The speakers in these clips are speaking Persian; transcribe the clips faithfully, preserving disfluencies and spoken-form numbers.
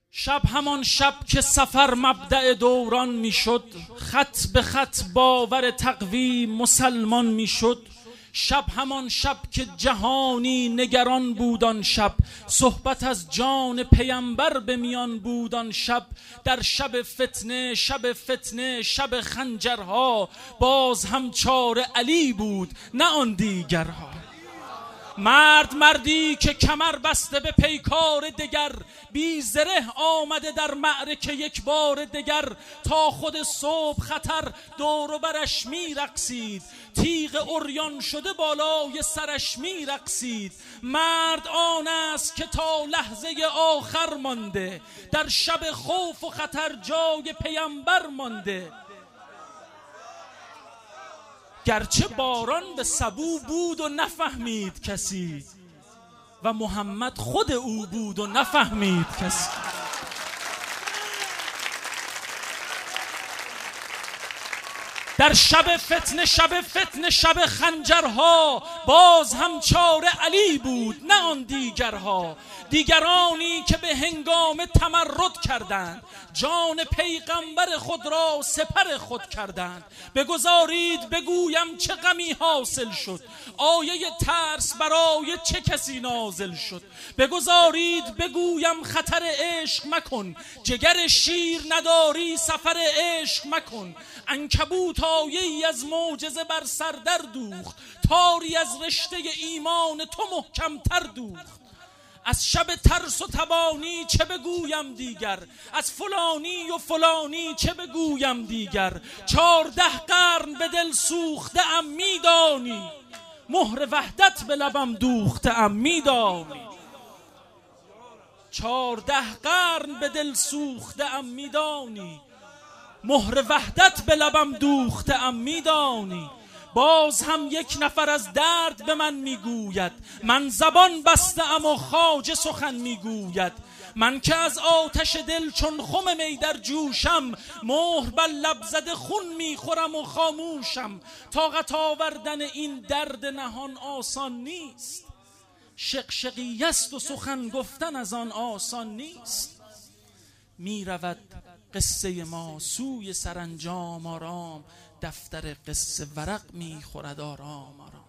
شب همان شب که سفر مبدأ دوران میشد، خط به خط باور تقویم مسلمان میشد. شب همان شب که جهانی نگران بود آن شب، صحبت از جان پیامبر به میان بود آن شب. در شب فتنه شب فتنه شب خنجرها، باز هم چاره علی بود نه آن دیگرها. مرد مردی که کمر بسته به پیکار دگر، بی زره آمده در معرکه یک بار دگر. تا خود صبح خطر دور و برش می رقصید، تیغ عریان شده بالای سرش می رقصید. مرد آن است که تا لحظه آخر مانده، در شب خوف و خطر جای پیامبر مانده. گرچه باران به سبو بود و نفهمید کسی، و محمد خود او بود و نفهمید کسی. در شب فتنه شب فتنه شب خنجرها، باز هم چاره علی بود نه آن دیگرها. دیگرانی که به هنگام تمرد کردند، جان پیغمبر خود را سپر خود کردند. بگذارید بگویم چه غمی حاصل شد، آیه ترس برای چه کسی نازل شد. بگذارید بگویم خطر عشق مکن، جگر شیر نداری سفر عشق مکن. عنکبوت آیه‌ای از معجزه بر سر در دوخت، تاری از رشته ایمان تو محکم تر دوخت. از شب ترس و تبانی چه بگویم دیگر، از فلانی و فلانی چه بگویم دیگر. چارده قرن به دل سوخته ام میدانی، مهر وحدت به لبم دوخته ام میدانی. چارده قرن به دل سوخته ام میدانی، مهر وحدت به لبم دوخته ام میدانی. باز هم یک نفر از درد به من میگوید، من زبان بسته ام و خواجه سخن میگوید. من که از آتش دل چون خم می در جوشم، مهر بر لب زده خون میخورم و خاموشم. طاقت آوردن این درد نهان آسان نیست، شقشقی است و سخن گفتن از آن آسان نیست. میرود قصه ما سوی سرانجام آرام، دفتر قصه ورق میخورد آرام آرام.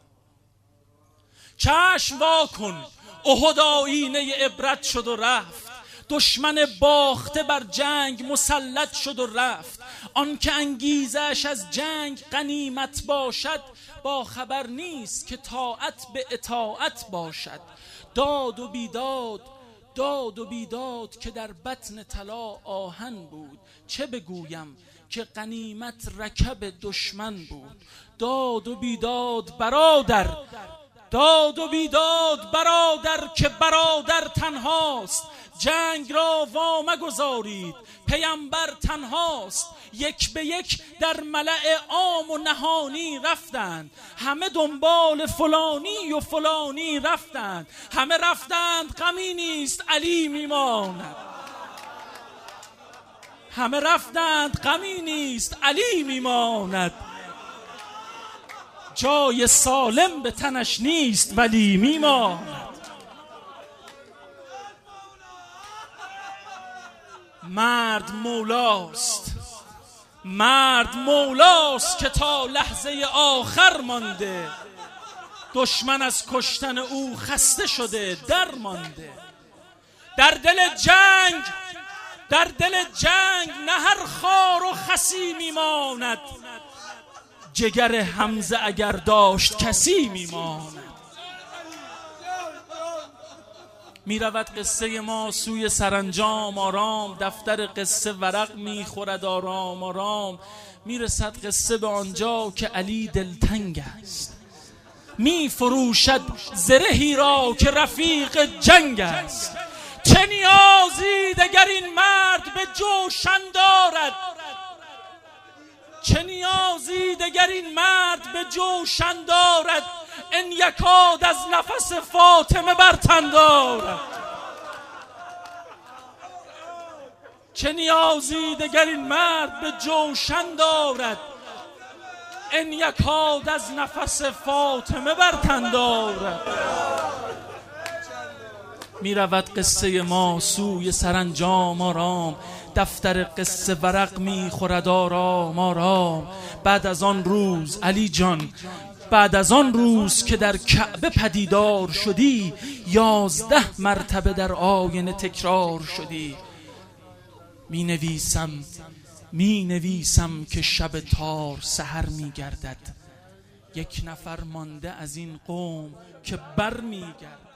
چشم وا کن، احد آیینه عبرت شد و رفت. دشمن باخته بر جنگ مسلط شد و رفت. آن که انگیزش از جنگ غنیمت باشد، با خبر نیست که طاعت به اطاعت باشد. داد و بیداد داد و بیداد که در بطن طلا آهن بود، چه بگویم که غنیمت رکب دشمن بود. داد و بیداد برادر، داد و بیداد برادر که برادر تنهاست. جنگ را وامگذارید، پیامبر تنهاست. یک به یک در ملأ عام و نهانی رفتند، همه دنبال فلانی و فلانی رفتند. همه رفتند غمی نیست علی میماند، همه رفتند غمی نیست علی میماند. جای سالم به تنش نیست ولی میماند. مرد مولاست، مرد مولاست که تا لحظه آخر مانده. دشمن از کشتن او خسته شده در مانده. در دل جنگ در دل جنگ نه هر خار و خسی میماند، جگر حمزه اگر داشت کسی میماند. میرود قصه ما سوی سرانجام آرام، دفتر قصه ورق میخورد آرام آرام. میرسد قصه به آنجا که علی دلتنگ است، میفروشد زرهی را که رفیق جنگ است. چه نیازی دگر این مرد به جوشن دارد، چه نیازی دگر این مرد به جوشن دارد. ان یکاد از نفس فاطمه بر تن دارد. چه نیازی دگر این مرد به جوشن دارد، ان یکاد از نفس فاطمه بر تن دارد. می رود قصه ما سوی سرانجام آرام، دفتر قصه ورق می خورد آرام آرام. بعد از آن روز علی جان، بعد از آن روز که در کعبه پدیدار شدی، یازده مرتبه در آینه تکرار شدی. می نویسم می نویسم که شب تار سحر می گردد، یک نفر مانده از این قوم که بر می گردد.